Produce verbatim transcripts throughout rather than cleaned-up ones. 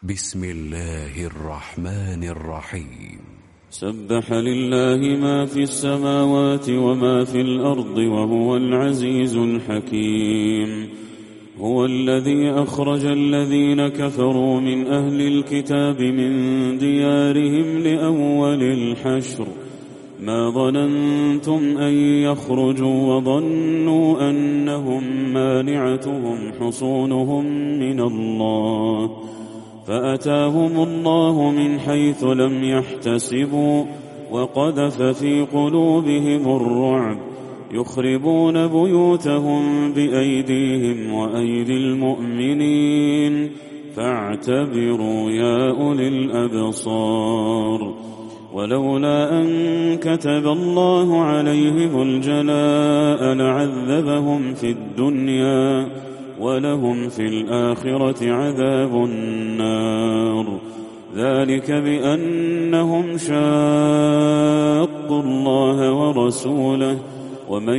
بسم الله الرحمن الرحيم. سبح لله ما في السماوات وما في الأرض وهو العزيز الحكيم. هو الذي أخرج الذين كفروا من أهل الكتاب من ديارهم لأول الحشر ما ظننتم أن يخرجوا وظنوا أنهم مانعتهم حصونهم من الله فأتاهم الله من حيث لم يحتسبوا وقذف في قلوبهم الرعب يخربون بيوتهم بأيديهم وأيدي المؤمنين فاعتبروا يا أولي الأبصار. ولولا أن كتب الله عليهم الجلاء لعذبهم في الدنيا ولهم في الآخرة عذاب النار ذلك بأنهم شاقوا الله ورسوله ومن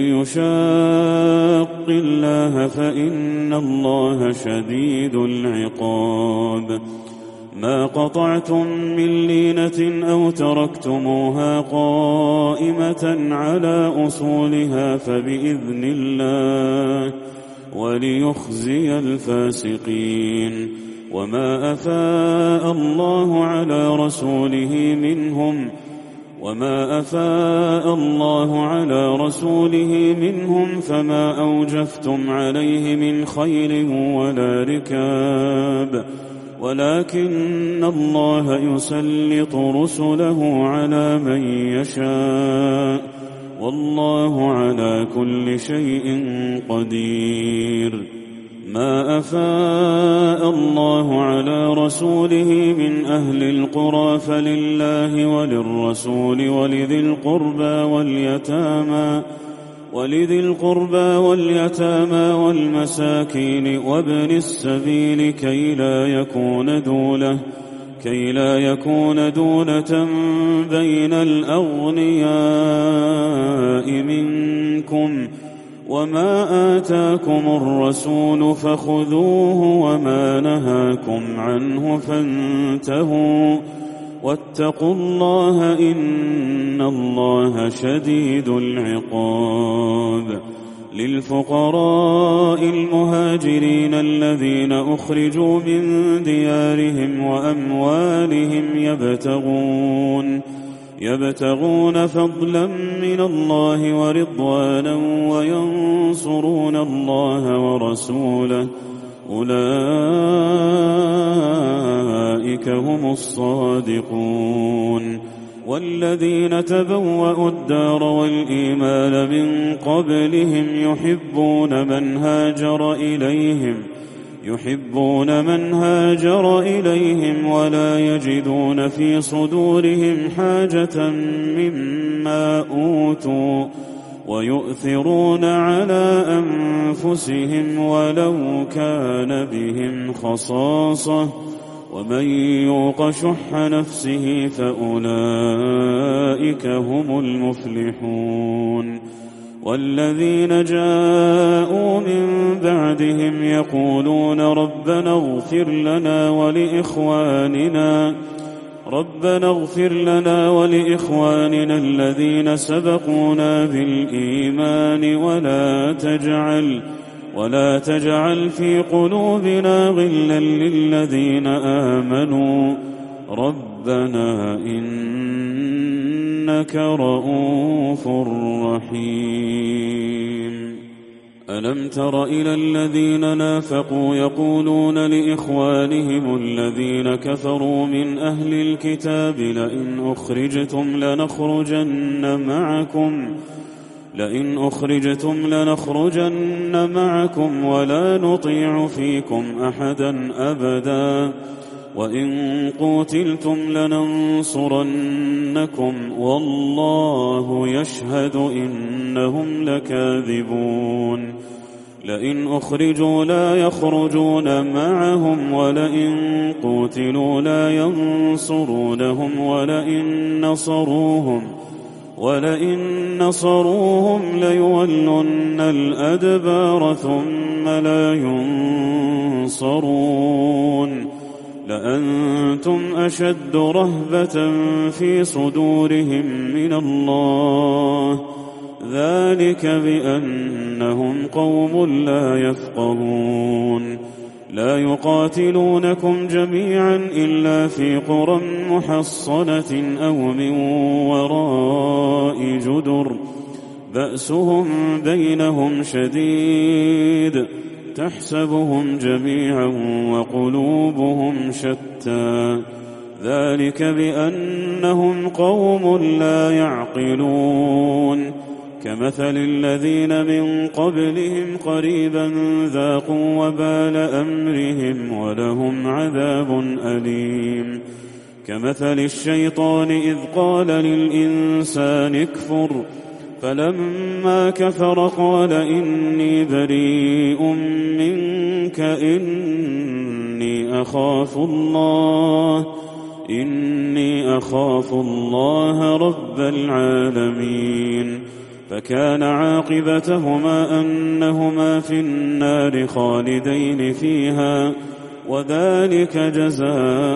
يشاق الله فإن الله شديد العقاب. ما قطعتم من لينة أو تركتموها قائمة على أصولها فبإذن الله وليخزي الفاسقين. وما أفاء الله على رسوله منهم وما أفاء الله على رسوله منهم فما أوجفتم عليه من خيل ولا ركاب ولكن الله يسلط رسله على من يشاء والله على كل شيء قدير. ما أفاء الله على رسوله من أهل القرى فلله وللرسول ولذي القربى واليتامى ولذي القربى واليتامى والمساكين وابن السبيل كي لا يكون دولة كي لا يكون دولة بين الأغنياء منكم. وما آتاكم الرسول فخذوه وما نهاكم عنه فانتهوا واتقوا الله إن الله شديد العقاب. للفقراء المهاجرين الذين أخرجوا من ديارهم وأموالهم يبتغون يبتغون فضلا من الله ورضوانا وينصرون الله ورسوله أولئك هم الصادقون. والذين تبوأوا الدار والإيمان من قبلهم يحبون من هاجر إليهم يحبون من هاجر إليهم ولا يجدون في صدورهم حاجة مما أوتوا ويؤثرون على أنفسهم ولو كان بهم خصاصة ومن يوق شح نفسه فأولئك هم المفلحون. والذين جاءوا من بعدهم يقولون ربنا اغفر لنا ولإخواننا ربنا اغفر لنا ولإخواننا الذين سبقونا بالإيمان ولا تجعل ولا تجعل في قلوبنا غلا للذين آمنوا ربنا إنك رؤوف رحيم. ألم تر إلى الذين نافقوا يقولون لإخوانهم الذين كفروا من أهل الكتاب لئن أخرجتم لنخرجن معكم لئن أخرجتم لنخرجن معكم ولا نطيع فيكم أحدا أبدا وإن قوتلتم لننصرنكم والله يشهد إنهم لكاذبون. لئن أخرجوا لا يخرجون معهم ولئن قوتلوا لا ينصرونهم ولئن نصروهم ولئن نصروهم ليولن الأدبار ثم لا ينصرون لأنتم أشد رهبة في صدورهم من الله، ذلك بأنهم قوم لا يفقهون. لا يقاتلونكم جميعا إلا في قرى محصنة أو من وراء جدر، بأسهم بينهم شديد، تحسبهم جميعا وقلوبهم شتى، ذلك بأنهم قوم لا يعقلون. كمثل الذين من قبلهم قريبا ذاقوا وبال أمرهم ولهم عذاب أليم. كمثل الشيطان إذ قال للإنسان اكفر، فلما كفر قال إني بريء منك إني أخاف الله إني أخاف الله رب العالمين. فكان عاقبتهما أنهما في النار خالدين فيها، وذلك جزاء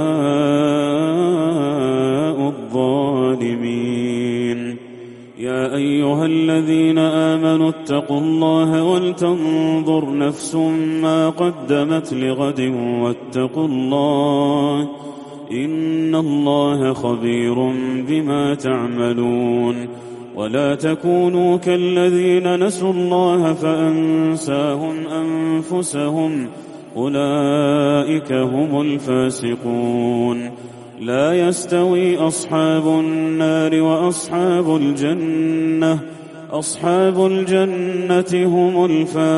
الظالمين. يا أيها الذين آمنوا اتقوا الله ولتنظر نفس ما قدمت لغد واتقوا الله، إن الله خبير بما تعملون. ولا تكونوا كالذين نسوا الله فأنساهم أنفسهم، أولئك هم الفاسقون. لا يستوي أصحاب النار وأصحاب الجنة أصحاب الجنة هم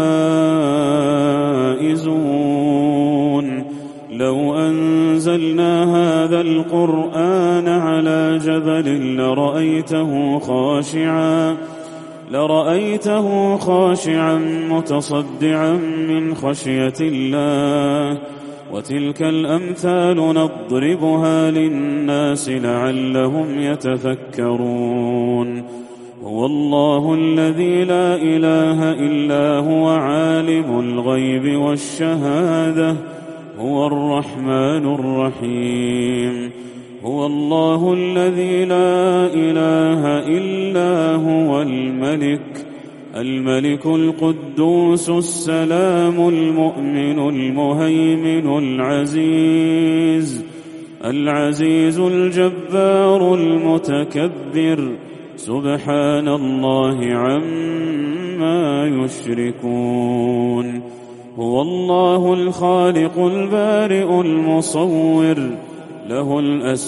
الفائزون. لو أنزلنا هذا القرآن على جبل لرأيته خاشعا لرأيته خاشعا متصدعا من خشية الله. وتلك الأمثال نضربها للناس لعلهم يتفكرون. هو الله الذي لا إله إلا هو عالم الغيب والشهادة، هو الرحمن الرحيم. هو الله الذي لا إله إلا هو الملك الملك القدوس السلام المؤمن المهيمن العزيز العزيز الجبار المتكبر، سبحان الله عما يشركون. هو الله الخالق البارئ المصور، له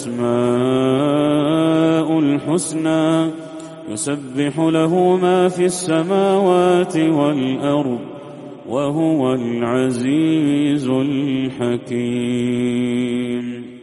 الأسماء الحسنى، يسبح له ما في السماوات والأرض، وهو العزيز الحكيم.